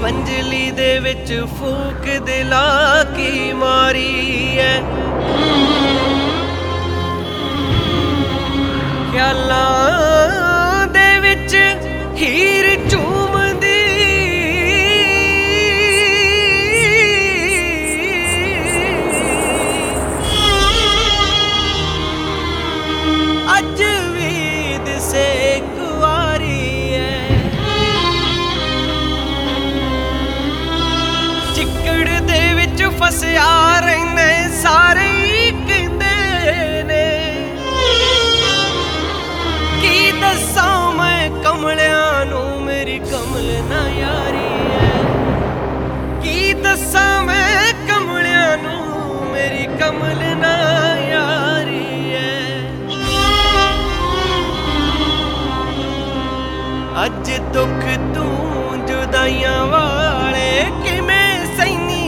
पंजली दे विच फूक दिला की मारी है। ख्यालां दे विच हीर झूमदी अज भी दिसे कुआरी है। चिकड़ दे विच फसिया रहिंदे सारे कहंदे ने की दस्सां मैं कमलियां नूं मेरी कमल ना यारी है। की दस्सां मैं कमलियां नूं मेरी कमल ना यारी है। अज दुख तू जुदाइयां वाले किवें सैनी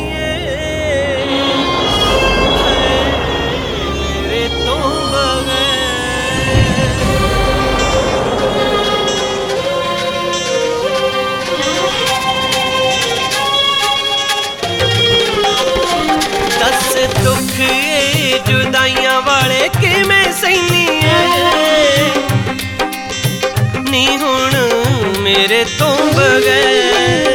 मेरे तो बगैर। दस दुख जुदाइयां वाले किवें सैनी नी हुण मेरे तो बगैर।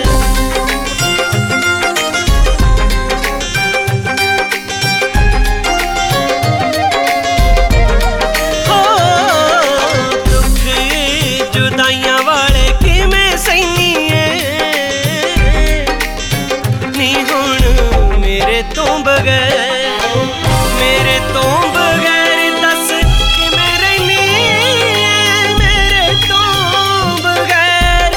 हो दुख जुदाइयां वाले किवें सैनी नी हुण मेरे तो बगैर। मेरे तो बगैर दस किवें रैनी मेरे तो बगैर।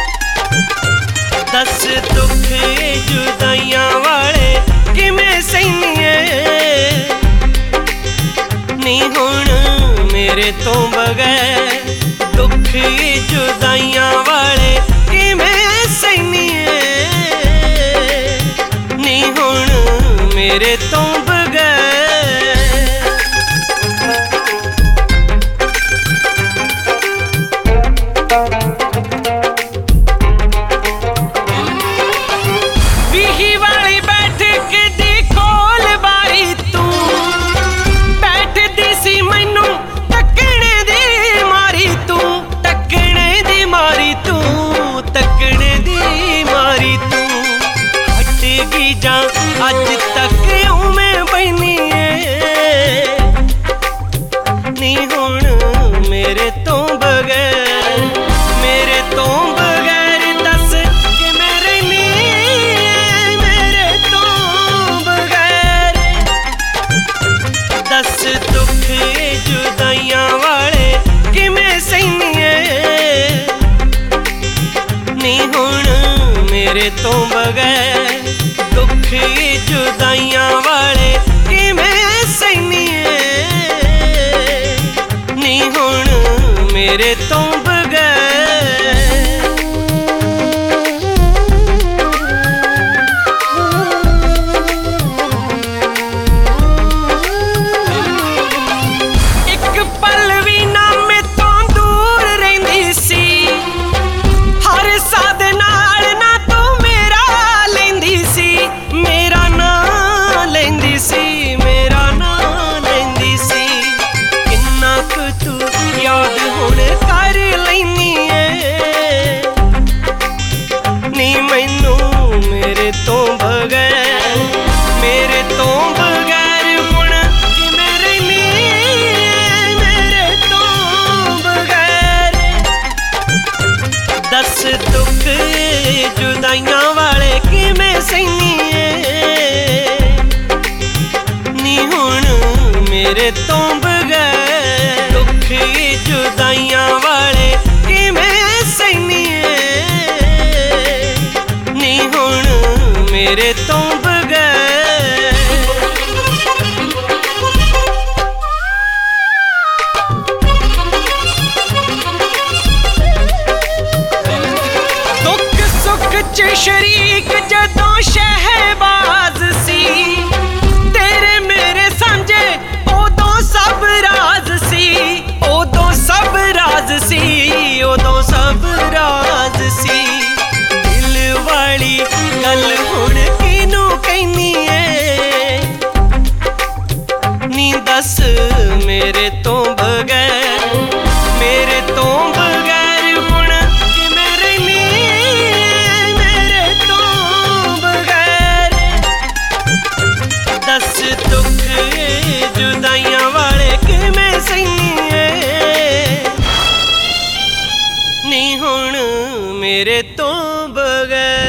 दस दुख जुदाइयां वाले किवें सैनी नी हुण मेरे तो बगैर। दुख जुदाइयां वाले किवें सैनी नी हुण मेरे तो बगैर। बीही वाली बैठक दी कोल बारी तू बैठदी सी मैनू तकने दी मारी तू। तकने दी मारी तू तकने दी मारी तू। हटेगी जा अज तक उमें बनी नी हुण मेरे तो बगैर। मेरे तो बगैर दस किवें रैनी मेरे तो बगैर। दस दुख जुदाइयां वाले किवें सैनी नी हुण मेरे तो बगैर। दुख जुदाइयां वाले किवें सैनी नी हुण मेरे तो बगैर। एक पल भी ना मेतों दूर रहिंदी सी। हर साद नाल ना तू मेरा लैंदी सी। मेरा ना लैंदी सी मेरा ना लैंदी सी। किन्ना कुछ तू याद हुण कर लैनी नी मैनू मेरे तो बगैर। मेरे तो बगैर हुण किवें रैनी मेरे तो बगैर। दस दुख जुदाइयां वाले किवें सैनी नी हुण मेरे तो बगैर। दुख जुदाइयां वाले किवें सैनी नी हुण मेरे तो बगैर। दुख सुख च शरीक जदों शहबाज सी। तेरे मेरे सांझे उदों सब राज सी। उदों सब राज सी उदों सब राज सी। दिल वाली ਤੇਰੇ ਤੋਂ ਬਗੈਰ।